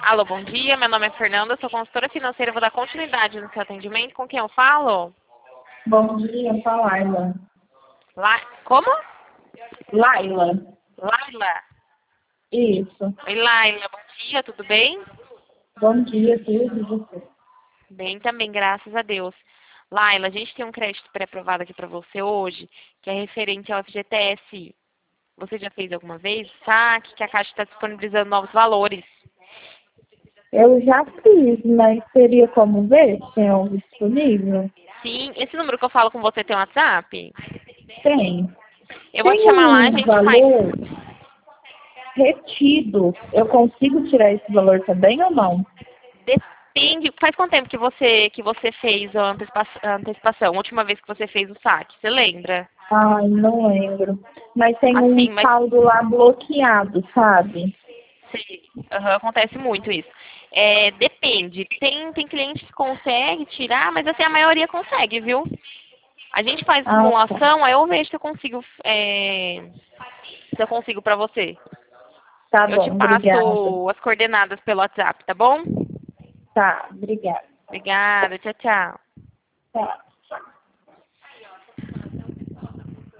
Alô, bom dia. Meu nome é Fernanda, sou consultora financeira. Vou dar continuidade no seu atendimento. Com quem eu falo? Bom dia, com a Laila. Como? Laila. Laila. Isso. Oi, Laila. Bom dia, tudo bem? Bom dia, tudo e você? Bem também, graças a Deus. Laila, a gente tem um crédito pré-aprovado aqui para você hoje, que é referente ao FGTS. Você já fez alguma vez? Sabe que a Caixa está disponibilizando novos valores. Eu já fiz, mas teria como ver se tem algo disponível? Sim, esse número que eu falo com você tem WhatsApp? Tem. Eu vou te Tem chamar lá, a um gente faz. valor retido. Eu consigo tirar esse valor também ou não? Depende. Faz quanto tempo que você fez a antecipação? A última vez que você fez o saque, você lembra? Ai, não lembro. Mas tem um Assim, mas saldo lá bloqueado, sabe? sim, acontece muito isso. Depende. Tem cliente que consegue tirar, mas assim, a maioria consegue, viu? A gente faz Ah, tá. simulação, aí eu vejo se eu consigo pra você. Tá Eu te bom, obrigada. passo as coordenadas pelo WhatsApp, tá bom? Tá, obrigada. Obrigada, tchau, tchau. Tá.